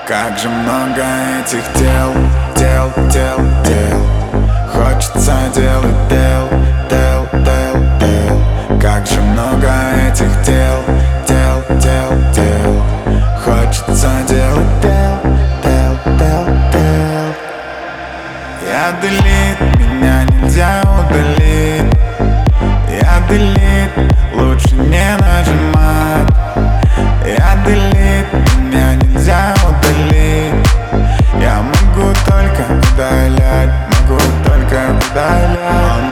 Как же много этих дел, дел, дел, дел. Хочется делать дел, дел, дел, дел. Как же много этих дел, дел, дел, дел. Хочется делать дел, дел, дел, дел. Я делит, меня нельзя удалить. Я делит, лучше не нажимать. Я делит, меня нельзя удалить. Я могу только удалять, могу только удалять.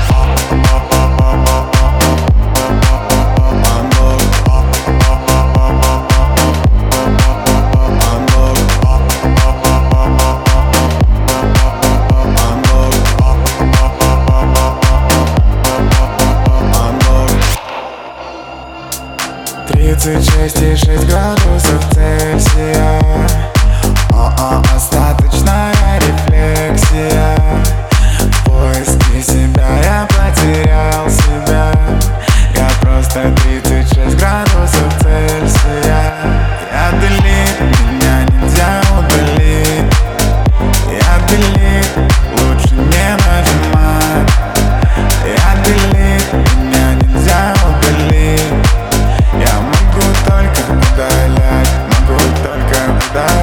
Тридцать 36 градусов Цельсия. Остаточная рефлексия. В поиске себя я потерял себя. Я просто 36 градусов Цельсия. Я делит, меня нельзя удалить. Я делит, лучше не нажимать. Я делит, меня нельзя удалить. Я могу только удалять, могу только удалять.